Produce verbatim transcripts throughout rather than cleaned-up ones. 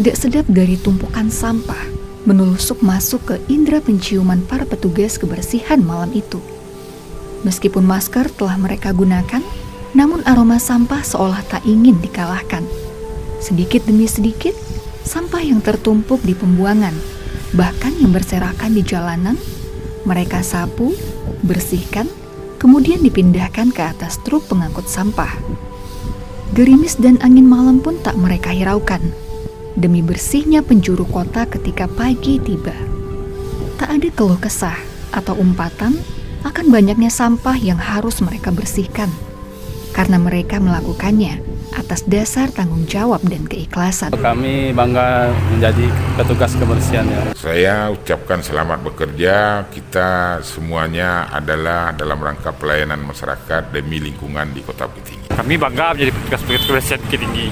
tidak sedap dari tumpukan sampah menelusuk masuk ke indera penciuman para petugas kebersihan malam itu. Meskipun masker telah mereka gunakan, namun aroma sampah seolah tak ingin dikalahkan. Sedikit demi sedikit, sampah yang tertumpuk di pembuangan, bahkan yang berserakan di jalanan, mereka sapu, bersihkan, kemudian dipindahkan ke atas truk pengangkut sampah. Gerimis dan angin malam pun tak mereka hiraukan, demi bersihnya penjuru kota ketika pagi tiba. Tak ada keluh kesah atau umpatan akan banyaknya sampah yang harus mereka bersihkan, karena mereka melakukannya atas dasar tanggung jawab dan keikhlasan. Kami bangga menjadi petugas kebersihan ya. Saya ucapkan selamat bekerja. Kita semuanya adalah dalam rangka pelayanan masyarakat demi lingkungan di Kota Bukit Tinggi. Kami bangga menjadi petugas kebersihan Bukit Tinggi.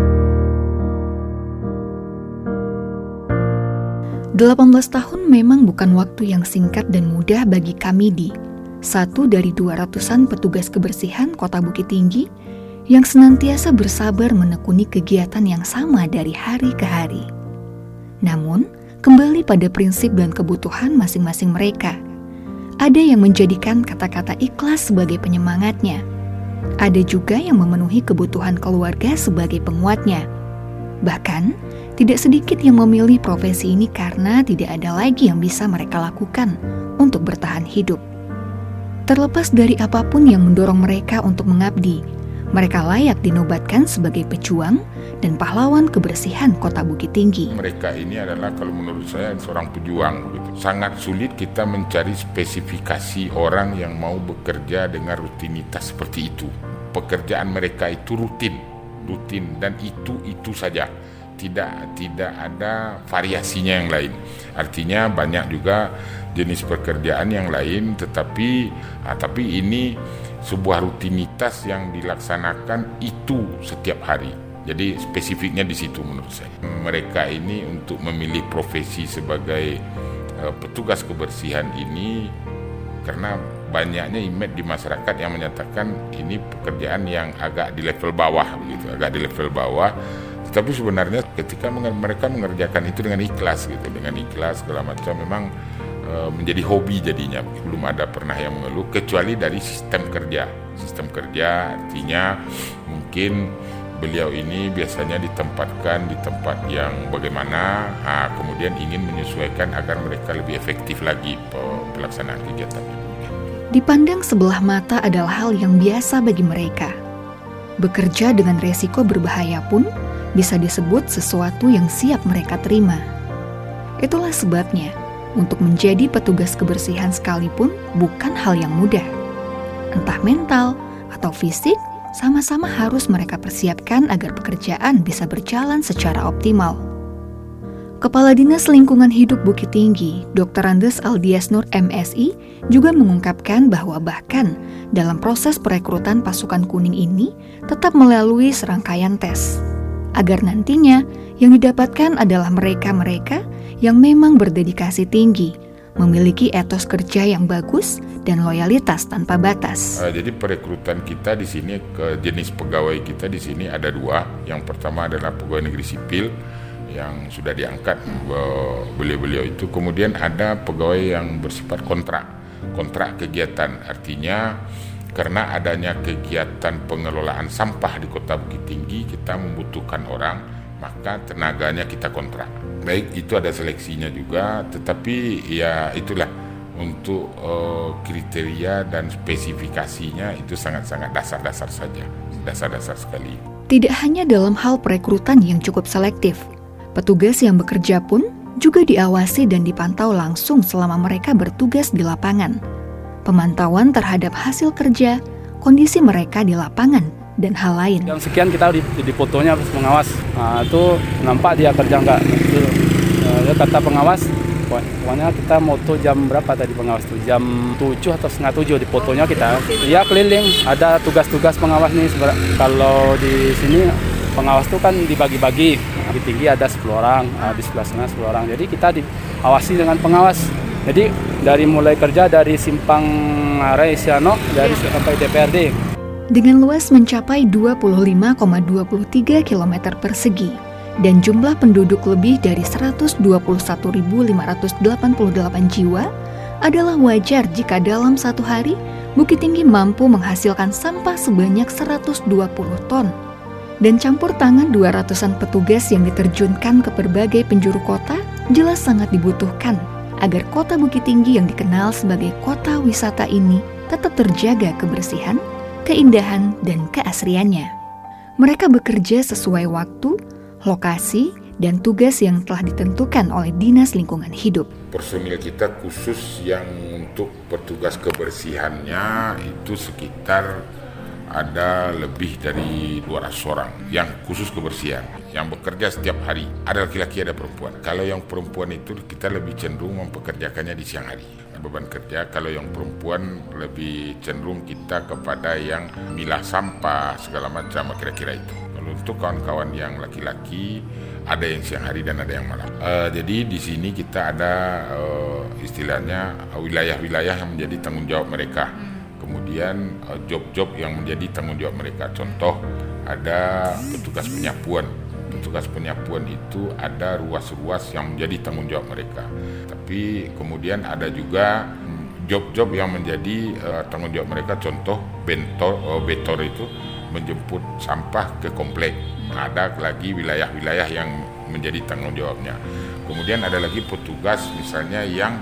delapan belas tahun memang bukan waktu yang singkat dan mudah bagi Kamidi, satu dari dua ratusan petugas kebersihan Kota Bukit Tinggi yang senantiasa bersabar menekuni kegiatan yang sama dari hari ke hari. Namun, kembali pada prinsip dan kebutuhan masing-masing mereka. Ada yang menjadikan kata-kata ikhlas sebagai penyemangatnya. Ada juga yang memenuhi kebutuhan keluarga sebagai penguatnya. Bahkan, tidak sedikit yang memilih profesi ini karena tidak ada lagi yang bisa mereka lakukan untuk bertahan hidup. Terlepas dari apapun yang mendorong mereka untuk mengabdi, mereka layak dinobatkan sebagai pejuang dan pahlawan kebersihan Kota Bukit Tinggi. Mereka ini adalah, kalau menurut saya, seorang pejuang. Begitu. Sangat sulit kita mencari spesifikasi orang yang mau bekerja dengan rutinitas seperti itu. Pekerjaan mereka itu rutin, rutin dan itu-itu saja. Tidak tidak ada variasinya yang lain. Artinya banyak juga jenis pekerjaan yang lain, tetapi ah, tapi ini sebuah rutinitas yang dilaksanakan itu setiap hari. Jadi spesifiknya di situ menurut saya. Mereka ini untuk memilih profesi sebagai uh, petugas kebersihan ini karena banyaknya image di masyarakat yang menyatakan ini pekerjaan yang agak di level bawah begitu, agak di level bawah. Tetapi sebenarnya ketika mereka mengerjakan itu dengan ikhlas gitu, dengan ikhlas segala macam, memang menjadi hobi jadinya. Belum ada pernah yang mengeluh kecuali dari sistem kerja. Sistem kerja artinya mungkin beliau ini biasanya ditempatkan di tempat yang bagaimana, nah, kemudian ingin menyesuaikan agar mereka lebih efektif lagi pelaksanaan kegiatan. Dipandang sebelah mata adalah hal yang biasa bagi mereka. Bekerja dengan resiko berbahaya pun bisa disebut sesuatu yang siap mereka terima. Itulah sebabnya untuk menjadi petugas kebersihan sekalipun bukan hal yang mudah. Entah mental atau fisik, sama-sama harus mereka persiapkan agar pekerjaan bisa berjalan secara optimal. Kepala Dinas Lingkungan Hidup Bukit Tinggi, Doktor Andes Aldias Nur M Si, juga mengungkapkan bahwa bahkan dalam proses perekrutan pasukan kuning ini tetap melalui serangkaian tes, agar nantinya yang didapatkan adalah mereka-mereka yang memang berdedikasi tinggi, memiliki etos kerja yang bagus dan loyalitas tanpa batas. Uh, jadi perekrutan kita di sini, ke jenis pegawai kita di sini ada dua. Yang pertama adalah pegawai negeri sipil yang sudah diangkat uh, beliau-beliau itu. Kemudian ada pegawai yang bersifat kontrak, kontrak kegiatan. Artinya karena adanya kegiatan pengelolaan sampah di Kota Bukit Tinggi, kita membutuhkan orang, maka tenaganya kita kontrak. Baik, itu ada seleksinya juga, tetapi ya itulah untuk uh, kriteria dan spesifikasinya itu sangat-sangat dasar-dasar saja, dasar-dasar sekali. Tidak hanya dalam hal perekrutan yang cukup selektif, petugas yang bekerja pun juga diawasi dan dipantau langsung selama mereka bertugas di lapangan. Pemantauan terhadap hasil kerja, kondisi mereka di lapangan, dan hal lain. Jam sekian kita di, di fotonya harus mengawas. Nah, itu nampak dia kerja enggak. Itu, dia kata pengawas, pokoknya kita moto jam berapa tadi pengawas itu? Jam tujuh atau setengah tujuh di fotonya kita. Dia keliling, ada tugas-tugas pengawas nih. Kalau di sini pengawas itu kan dibagi-bagi. Lebih tinggi ada sepuluh orang, di sebelah sana sepuluh orang. Jadi kita diawasi dengan pengawas. Jadi dari mulai kerja dari Simpang Arai Siano dari sampai D P R D. Dengan luas mencapai dua puluh lima koma dua tiga kilometer persegi dan jumlah penduduk lebih dari seratus dua puluh satu ribu lima ratus delapan puluh delapan jiwa, adalah wajar jika dalam satu hari Bukit Tinggi mampu menghasilkan sampah sebanyak seratus dua puluh ton. Dan campur tangan dua ratusan petugas yang diterjunkan ke berbagai penjuru kota jelas sangat dibutuhkan agar kota Bukit Tinggi yang dikenal sebagai kota wisata ini tetap terjaga kebersihan, keindahan, dan keasriannya. Mereka bekerja sesuai waktu, lokasi, dan tugas yang telah ditentukan oleh Dinas Lingkungan Hidup. Personil kita khusus yang untuk petugas kebersihannya itu sekitar ada lebih dari dua ratus orang yang khusus kebersihan, yang bekerja setiap hari. Ada laki-laki, ada perempuan. Kalau yang perempuan itu kita lebih cenderung mempekerjakannya di siang hari. Beban kerja, kalau yang perempuan lebih cenderung kita kepada yang milah sampah, segala macam, kira-kira itu. Kalau untuk kawan-kawan yang laki-laki, ada yang siang hari dan ada yang malam. Uh, jadi di sini kita ada uh, istilahnya wilayah-wilayah yang menjadi tanggung jawab mereka. Kemudian job-job yang menjadi tanggung jawab mereka. Contoh, ada petugas penyapuan. Petugas penyapuan itu ada ruas-ruas yang menjadi tanggung jawab mereka. Tapi kemudian ada juga job-job yang menjadi uh, tanggung jawab mereka. Contoh, bentor, uh, betor itu menjemput sampah ke komplek. Ada lagi wilayah-wilayah yang menjadi tanggung jawabnya. Kemudian ada lagi petugas misalnya yang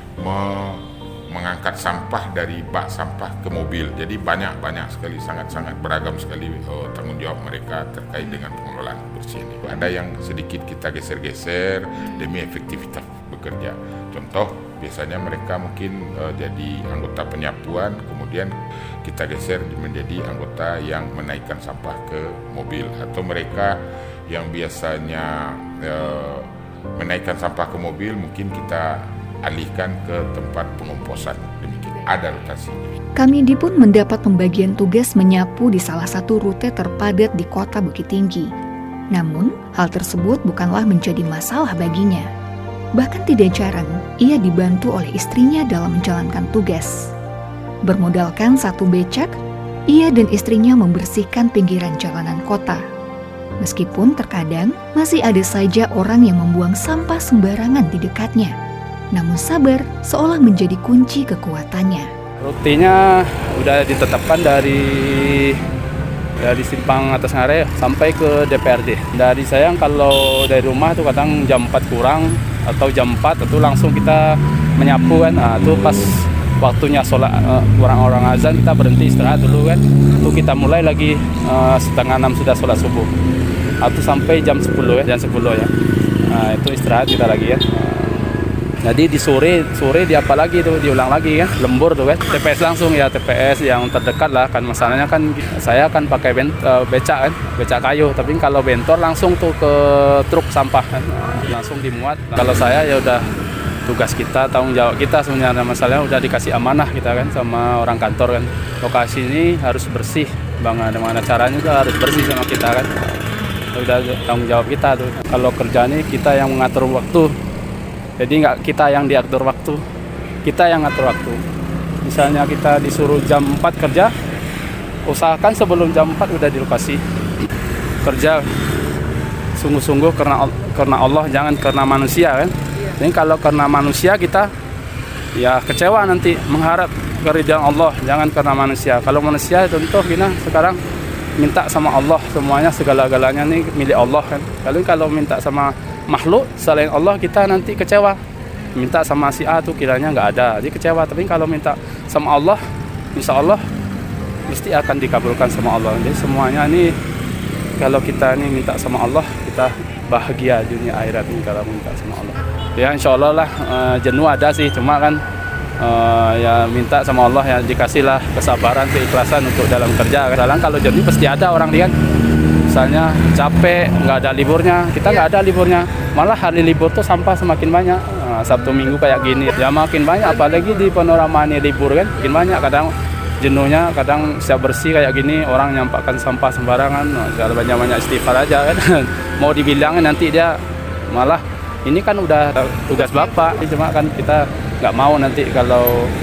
me- mengangkat sampah dari bak sampah ke mobil. Jadi banyak-banyak sekali, sangat-sangat beragam sekali oh, tanggung jawab mereka terkait dengan pengelolaan bersih ini. Ada yang sedikit kita geser-geser demi efektivitas bekerja. Contoh, biasanya mereka mungkin uh, jadi anggota penyapuan, kemudian kita geser menjadi anggota yang menaikkan sampah ke mobil. Atau mereka yang biasanya uh, menaikkan sampah ke mobil, mungkin kita alihkan ke tempat pengomposan. Demikian, ada rotasi. Kamidi pun mendapat pembagian tugas menyapu di salah satu rute terpadat di kota Bukit Tinggi. Namun, hal tersebut bukanlah menjadi masalah baginya. Bahkan tidak jarang, ia dibantu oleh istrinya dalam menjalankan tugas. Bermodalkan satu becak, ia dan istrinya membersihkan pinggiran jalanan kota. Meskipun terkadang masih ada saja orang yang membuang sampah sembarangan di dekatnya. Namun sabar seolah menjadi kunci kekuatannya. Rutinnya udah ditetapkan dari dari simpang atas Ngare sampai ke D P R D. Dari saya kalau dari rumah tuh kadang jam empat kurang atau jam empat itu langsung kita menyapu kan. Nah, itu pas waktunya sholat uh, orang-orang azan kita berhenti istirahat dulu kan. Itu kita mulai lagi uh, setengah enam sudah sholat subuh. Atau sampai jam sepuluh ya, jam sepuluh ya. Nah, itu istirahat kita lagi ya. Jadi di sore, sore di apa lagi itu diulang lagi kan, lembur tuh kan, T P S langsung ya, T P S yang terdekat lah kan, masalahnya kan saya kan pakai bent, uh, becak kan, becak kayu, tapi kalau bentor langsung tuh ke truk sampah kan, langsung dimuat. Nah, kalau saya ya udah tugas kita, tanggung jawab kita sebenarnya, masalahnya udah dikasih amanah kita kan sama orang kantor kan, lokasi ini harus bersih, bagaimana caranya juga harus bersih sama kita kan, udah tanggung jawab kita tuh. Kalau kerja ini kita yang mengatur waktu. Jadi nggak kita yang diatur waktu, kita yang ngatur waktu. Misalnya kita disuruh jam empat kerja, usahakan sebelum jam empat udah di lokasi. Kerja sungguh-sungguh karena karena Allah, jangan karena manusia kan. Jadi kalau karena manusia kita ya kecewa nanti, mengharap keridhaan Allah, jangan karena manusia. Kalau manusia contoh kita sekarang minta sama Allah, semuanya segala-galanya nih milik Allah kan. Kalau kalau minta sama makhluk selain Allah kita nanti kecewa, minta sama si A tuh kiranya nggak ada, jadi kecewa. Tapi kalau minta sama Allah, insya Allah mesti akan dikabulkan sama Allah. Jadi semuanya ini kalau kita ini minta sama Allah, kita bahagia dunia akhirat ini kalau minta sama Allah. Ya insya Allah lah, uh, jenuh ada sih, cuma kan uh, ya minta sama Allah ya dikasihlah kesabaran, keikhlasan untuk dalam kerja. Kadang kalau jenuh pasti ada orang dia kan. Misalnya capek, nggak ada liburnya, kita nggak ada liburnya, malah hari libur tuh sampah semakin banyak. Nah, Sabtu Minggu kayak gini, ya makin banyak, apalagi di panorama ini libur kan, makin banyak. Kadang jenuhnya, kadang siap bersih kayak gini, orang nyampakkan sampah sembarangan, nah, banyak-banyak istighfar aja kan. Mau dibilangin nanti dia malah, ini kan udah tugas Bapak, cuma kan kita nggak mau nanti kalau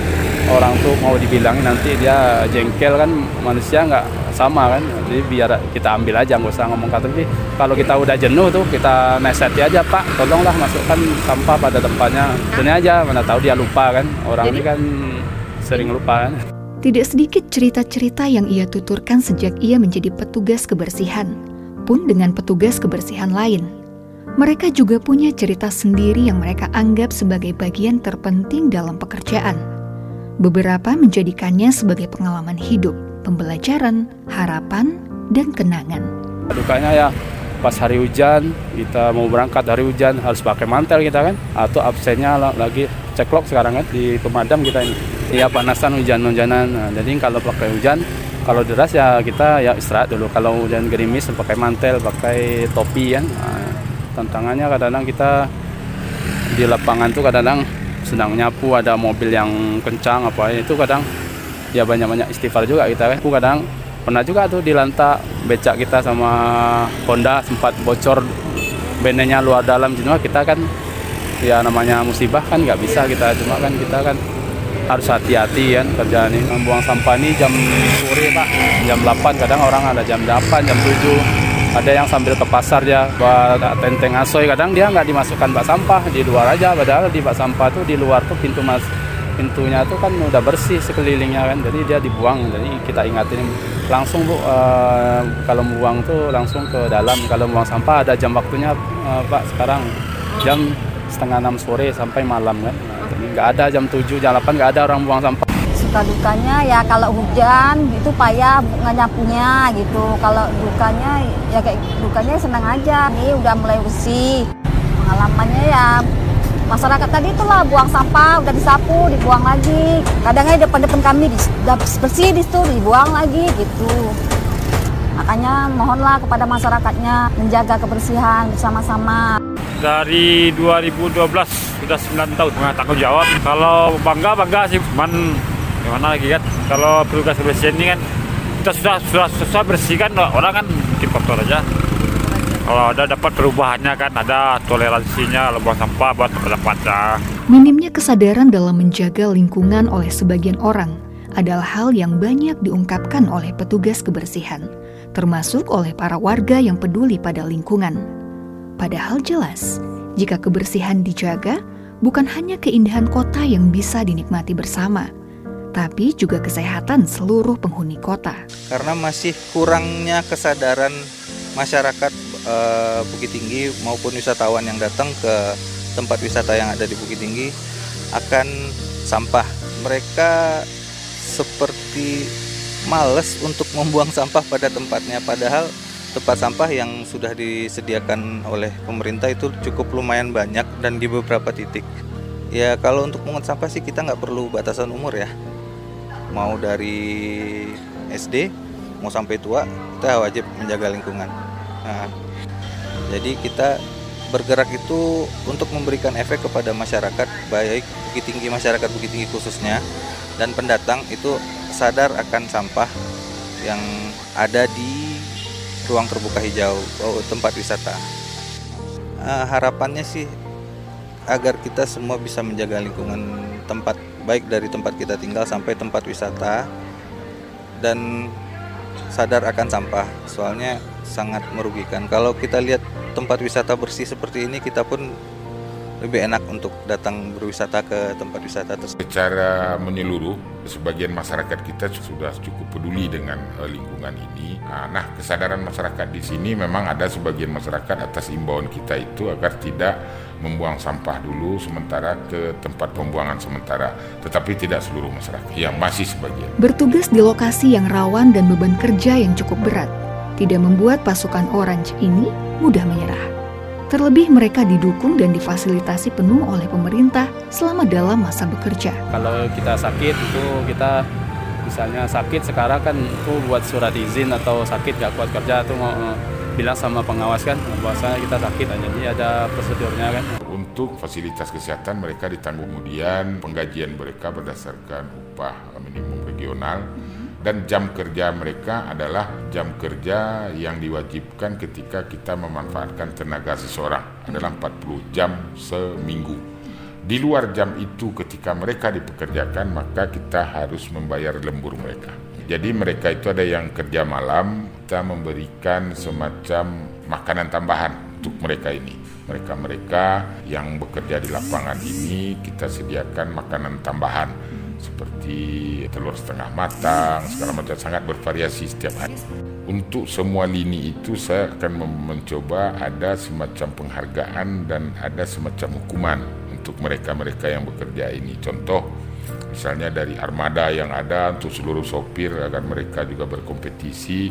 orang tuh mau dibilangin nanti dia jengkel kan, manusia nggak sama kan. Jadi biar kita ambil aja, nggak usah ngomong kata. Tapi kalau kita udah jenuh tuh kita nasihati aja, Pak tolonglah masukkan sampah pada tempatnya. Ini aja, mana tahu dia lupa kan. Orang ini kan sering lupa kan. Tidak sedikit cerita-cerita yang ia tuturkan sejak ia menjadi petugas kebersihan, pun dengan petugas kebersihan lain. Mereka juga punya cerita sendiri yang mereka anggap sebagai bagian terpenting dalam pekerjaan. Beberapa menjadikannya sebagai pengalaman hidup, pembelajaran, harapan, dan kenangan. Dukanya ya pas hari hujan, kita mau berangkat hari hujan harus pakai mantel kita kan, atau absennya lagi ceklok sekarang kan di pemadam kita ini. Iya panasan hujan-hujanan. Nah, jadi kalau pakai hujan, kalau deras ya kita ya istirahat dulu. Kalau hujan gerimis pakai mantel, pakai topi kan. Nah, tantangannya kadang-kadang kita di lapangan tuh kadang-kadang sedang nyapu, ada mobil yang kencang apa itu kadang ya banyak-banyak istighfar juga kita kan. Aku kadang pernah juga tuh di lantak becak kita sama Honda sempat bocor benenya luar dalam, cuma kita kan ya namanya musibah kan nggak bisa kita, cuma kan kita kan harus hati-hati kan kerjaan ini. Membuang sampah ini jam sore Pak, jam delapan, kadang orang ada jam delapan, jam tujuh. Ada yang sambil ke pasar ya, buat tenteng asoy, kadang dia nggak dimasukkan bak sampah, di luar aja. Padahal di bak sampah tuh di luar tuh pintu mas pintunya tuh kan udah bersih sekelilingnya kan, jadi dia dibuang. Jadi kita ingatin langsung Bu, uh, kalau buang tuh langsung ke dalam. Kalau buang sampah ada jam waktunya uh, Pak, sekarang jam setengah enam sore sampai malam kan. Nah, jadi nggak ada jam tujuh, jam delapan nggak ada orang buang sampah. Suka dukanya ya kalau hujan itu payah nyapunya gitu. Kalau dukanya ya kayak dukanya senang aja. Ini udah mulai bersih. Pengalamannya ya masyarakat tadi itulah buang sampah udah disapu, dibuang lagi. Kadangnya depan-depan kami udah bersih di situ dibuang lagi gitu. Makanya mohonlah kepada masyarakatnya menjaga kebersihan bersama-sama. Dari dua ribu dua belas sudah sembilan tahun punya tanggung jawab. Kalau bangga bangga sih, cuman gimana lagi kan? Kalau petugas kebersihan ini kan kita sudah sudah susah bersihkan, orang kan bikin kotor aja. Kalau ada dapat perubahannya kan, ada toleransinya, buang sampah buat tempatnya. Minimnya kesadaran dalam menjaga lingkungan oleh sebagian orang adalah hal yang banyak diungkapkan oleh petugas kebersihan, termasuk oleh para warga yang peduli pada lingkungan. Padahal jelas, jika kebersihan dijaga, bukan hanya keindahan kota yang bisa dinikmati bersama, tapi juga kesehatan seluruh penghuni kota. Karena masih kurangnya kesadaran masyarakat e, Bukit Tinggi maupun wisatawan yang datang ke tempat wisata yang ada di Bukit Tinggi akan sampah. Mereka seperti males untuk membuang sampah pada tempatnya, padahal tempat sampah yang sudah disediakan oleh pemerintah itu cukup lumayan banyak dan di beberapa titik. Ya kalau untuk mengut sampah sih kita nggak perlu batasan umur ya. Mau dari S D, mau sampai tua, kita wajib menjaga lingkungan. Nah, jadi kita bergerak itu untuk memberikan efek kepada masyarakat, baik Bukit Tinggi, masyarakat Bukit Tinggi khususnya, dan pendatang itu sadar akan sampah yang ada di ruang terbuka hijau, tempat wisata. Uh, harapannya sih agar kita semua bisa menjaga lingkungan tempat, baik dari tempat kita tinggal sampai tempat wisata, dan sadar akan sampah, soalnya sangat merugikan. Kalau kita lihat tempat wisata bersih seperti ini, kita pun lebih enak untuk datang berwisata ke tempat wisata tersebut. Secara menyeluruh, sebagian masyarakat kita sudah cukup peduli dengan uh, lingkungan ini. Nah, kesadaran masyarakat di sini memang ada sebagian masyarakat atas imbauan kita itu agar tidak membuang sampah dulu sementara ke tempat pembuangan sementara, tetapi tidak seluruh masyarakat, yang masih sebagian. Bertugas di lokasi yang rawan dan beban kerja yang cukup berat tidak membuat pasukan Orange ini mudah menyerah. Terlebih mereka didukung dan difasilitasi penuh oleh pemerintah selama dalam masa bekerja. Kalau kita sakit itu kita misalnya sakit sekarang kan itu buat surat izin atau sakit gak kuat kerja tuh mau bilang sama pengawas kan bahwasanya kita sakit, jadi ada prosedurnya kan. Untuk fasilitas kesehatan mereka ditanggung, kemudian penggajian mereka berdasarkan upah minimum regional. Dan jam kerja mereka adalah jam kerja yang diwajibkan ketika kita memanfaatkan tenaga seseorang adalah empat puluh jam seminggu. Di luar jam itu ketika mereka dipekerjakan, maka kita harus membayar lembur mereka. Jadi mereka itu ada yang kerja malam, kita memberikan semacam makanan tambahan untuk mereka ini. Mereka-mereka yang bekerja di lapangan ini kita sediakan makanan tambahan seperti telur setengah matang, segala macam, sangat bervariasi setiap hari. Untuk semua lini itu saya akan mencoba ada semacam penghargaan dan ada semacam hukuman untuk mereka-mereka yang bekerja ini. Contoh, misalnya dari armada yang ada untuk seluruh sopir agar mereka juga berkompetisi.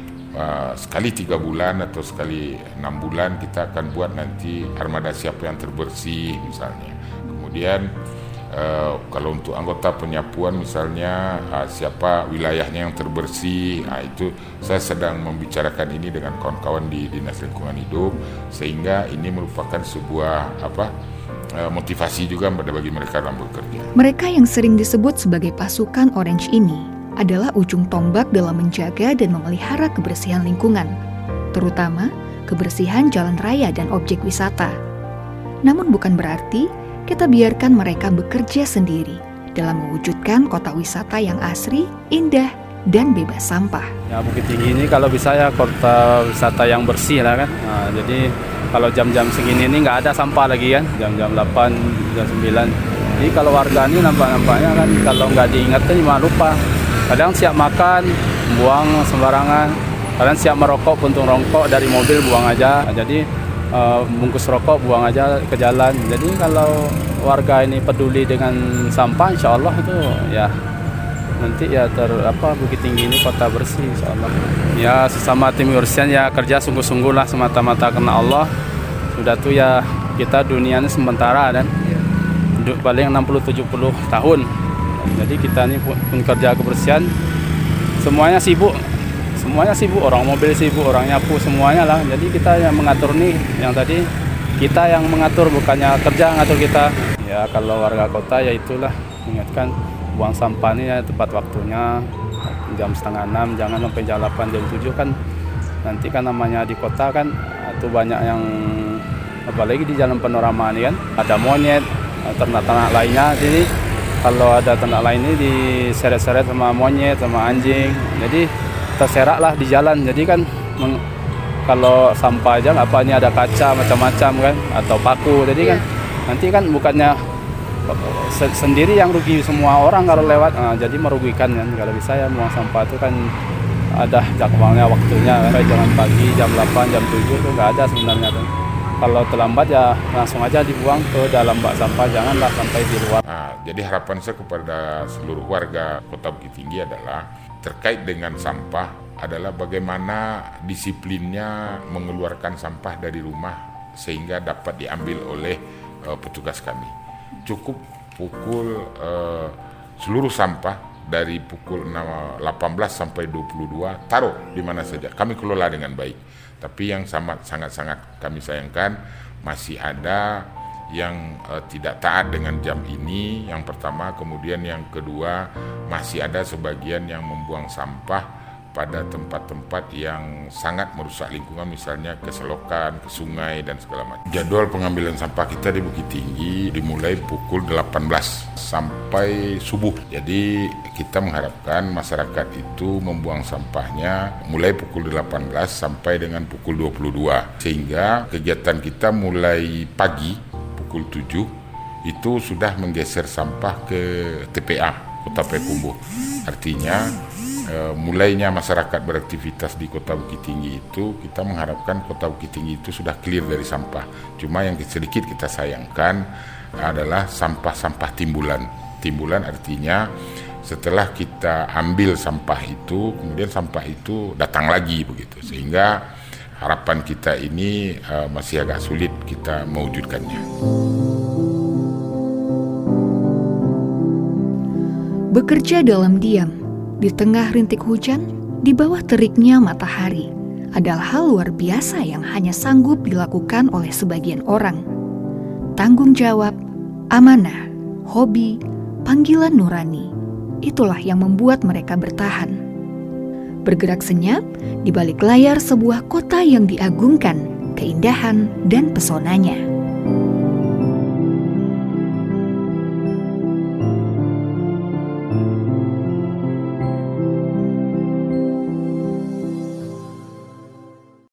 Uh, sekali tiga bulan atau sekali enam bulan kita akan buat nanti armada siapa yang terbersih misalnya. Kemudian uh, kalau untuk anggota penyapuan misalnya uh, siapa wilayahnya yang terbersih, uh, itu saya sedang membicarakan ini dengan kawan-kawan di Dinas Lingkungan Hidup sehingga ini merupakan sebuah apa uh, motivasi juga bagi mereka dalam bekerja. Mereka yang sering disebut sebagai pasukan Orange ini adalah ujung tombak dalam menjaga dan memelihara kebersihan lingkungan, terutama kebersihan jalan raya dan objek wisata. Namun bukan berarti kita biarkan mereka bekerja sendiri dalam mewujudkan kota wisata yang asri, indah, dan bebas sampah. Ya, Bukit Tinggi ini kalau bisa ya kota wisata yang bersih lah kan. Nah, jadi kalau jam-jam segini ini nggak ada sampah lagi kan, jam-jam delapan, jam sembilan. Jadi kalau warga ini nampak-nampaknya kan kalau nggak diingatkan cuma lupa. Kadang siap makan, buang sembarangan. Kadang siap merokok, puntung rokok dari mobil buang aja. Jadi uh, bungkus rokok buang aja ke jalan. Jadi kalau warga ini peduli dengan sampah, insya Allah itu ya nanti ya ter apa Bukit Tinggi ini kota bersih, insya Allah. Ya sesama tim kebersihan ya kerja sungguh-sungguh lah semata-mata karena Allah. Sudah tuh ya kita dunia ini sementara dan paling enam puluh tujuh puluh tahun. Jadi kita ini pun kerja kebersihan semuanya sibuk, semuanya sibuk, orang mobil sibuk, orang nyapu semuanya lah. Jadi kita yang mengatur nih, yang tadi kita yang mengatur bukannya kerja ngatur kita. Ya kalau warga kota ya itulah ingatkan buang sampah ini ya tepat waktunya jam setengah enam, jangan sampai jam delapan jam tujuh kan nanti kan namanya di kota kan itu banyak yang apalagi di jalan panorama ini kan ada monyet, ternak-ternak lainnya jadi. Kalau ada ternak lain ini diseret-seret sama monyet, sama anjing. Jadi terserak lah di jalan. Jadi kan meng, kalau sampah aja apa ini ada kaca macam-macam kan atau paku. Jadi kan nanti kan bukannya se- sendiri yang rugi semua orang kalau lewat. Nah, jadi merugikan kan. Kalau bisa ya buang sampah itu kan ada jadwalnya waktunya kan. Jangan pagi jam delapan, jam tujuh itu nggak ada sebenarnya kan. Kalau terlambat ya langsung aja dibuang ke dalam bak sampah, janganlah sampai di luar. Nah, jadi harapan saya kepada seluruh warga Kota Bukit Tinggi adalah terkait dengan sampah adalah bagaimana disiplinnya mengeluarkan sampah dari rumah sehingga dapat diambil oleh uh, petugas kami. Cukup pukul uh, seluruh sampah dari pukul delapan belas sampai dua puluh dua taruh di mana saja. Kami kelola dengan baik. Tapi yang sangat-sangat kami sayangkan masih ada yang uh, tidak taat dengan jam ini, yang pertama. Kemudian yang kedua, masih ada sebagian yang membuang sampah pada tempat-tempat yang sangat merusak lingkungan, misalnya ke selokan, ke sungai, dan segala macam. Jadwal pengambilan sampah kita di Bukit Tinggi dimulai pukul delapan belas sampai subuh. Jadi kita mengharapkan masyarakat itu membuang sampahnya mulai pukul delapan belas sampai dengan pukul dua puluh dua. Sehingga kegiatan kita mulai pagi pukul tujuh itu sudah menggeser sampah ke T P A Kota Payakumbuh. Artinya Uh, mulainya masyarakat beraktivitas di Kota Bukit Tinggi itu kita mengharapkan Kota Bukit Tinggi itu sudah clear dari sampah. Cuma yang sedikit kita sayangkan adalah sampah-sampah timbulan. Timbulan artinya setelah kita ambil sampah itu, kemudian sampah itu datang lagi begitu. Sehingga harapan kita ini uh, masih agak sulit kita mewujudkannya. Bekerja dalam diam di tengah rintik hujan, di bawah teriknya matahari, adalah hal luar biasa yang hanya sanggup dilakukan oleh sebagian orang. Tanggung jawab, amanah, hobi, panggilan nurani, itulah yang membuat mereka bertahan. Bergerak senyap di balik layar sebuah kota yang diagungkan, keindahan dan pesonanya.